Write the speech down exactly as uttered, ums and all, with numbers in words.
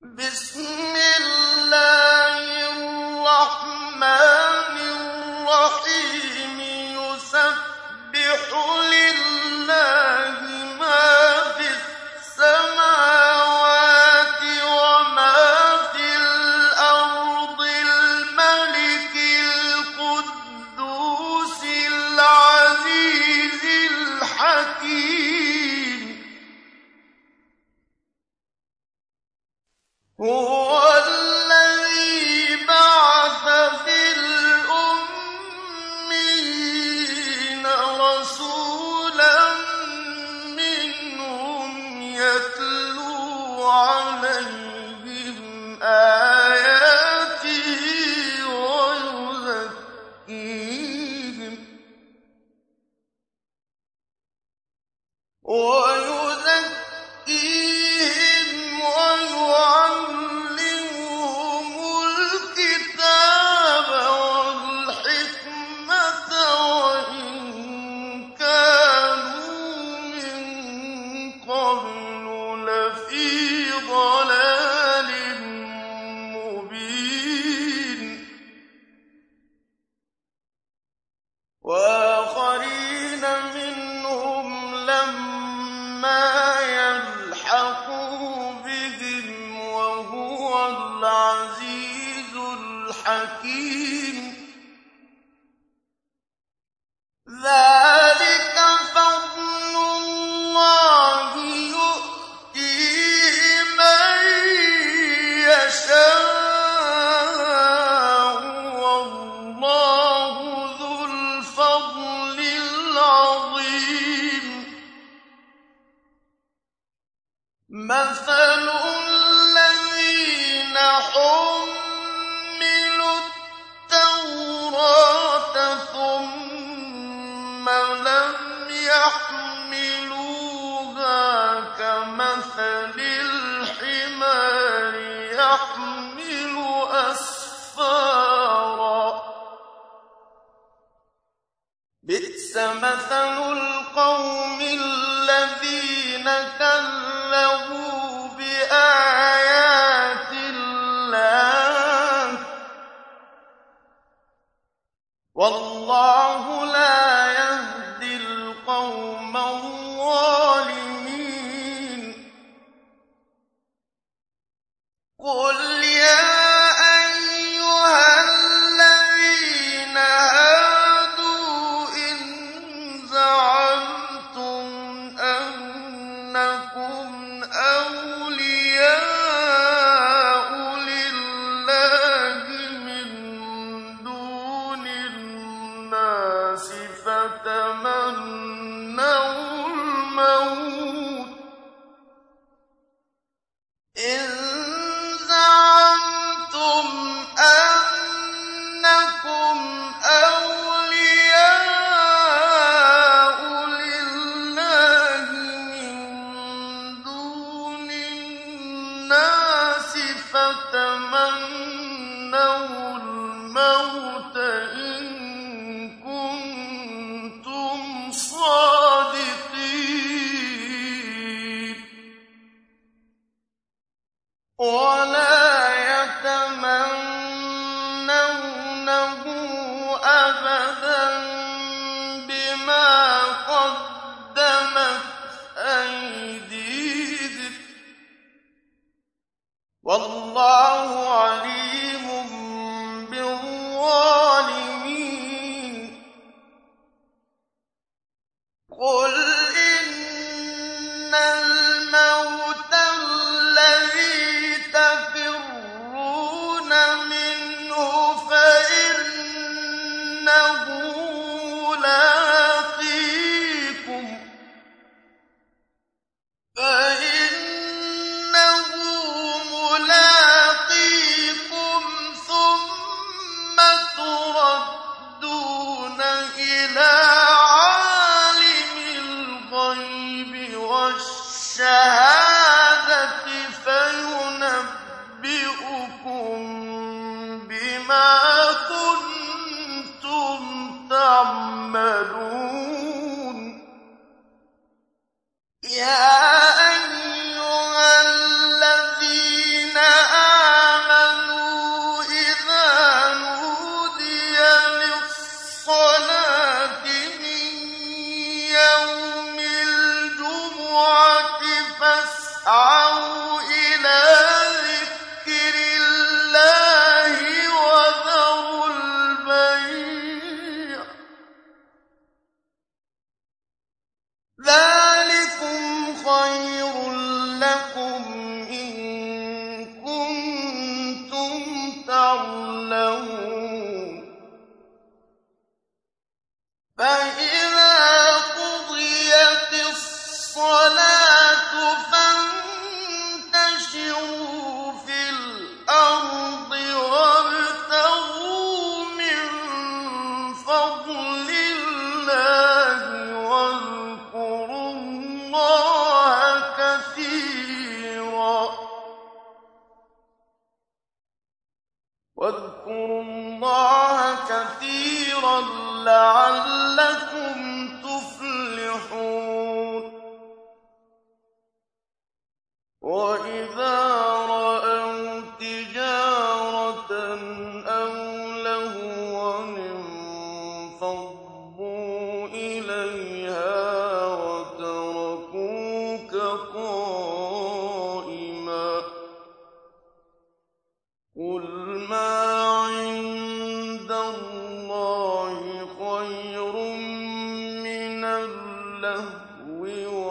بسم الله الرحمن الرحيم يسبح لله ما في السماوات وما في الأرض الملك القدوس العزيز الحكيم هو الذي بعث في الأميين رسولا منهم يتلو عليهم آياته ويزكيهم ويزكيهم ويعلمهم الكتاب والحكمة وإن كانوا من قبل لفي ضلال مبين وآخرين منهم لما يلحقوا بهم وهو العزيز الحكيم ذلك فضل الله يؤتيه من يشاء والله ذو الفضل العظيم مثل الذين حملوا التوراة ثم لم يحملوها كمثل الحمار يحمل أسفارا بئس مثل القوم الذين كذبوا بآيات الله والله لا يهدي القوم الظالمين قل يا أيها الذين هادوا إن زعمتم أنكم أولياء لله من دون الناس فتمنوا الموت إن زعمتم أنكم أولياء لله من دون الناس فتمنوا الموت إن كنتم صادقين ولا يتمنونه أبدا بما قدمت أيديهم والله عليم بالظالمين قل إن الموت الذي تفرون منه فإنه ملاقيكم فإنه ملاقيكم واذكروا الله كثيرا لعلكم تفلحون وإذا رأوا تجارة أو لهوا انفضوا إليها وتركوك قائما قل ما عند الله خير من اللهو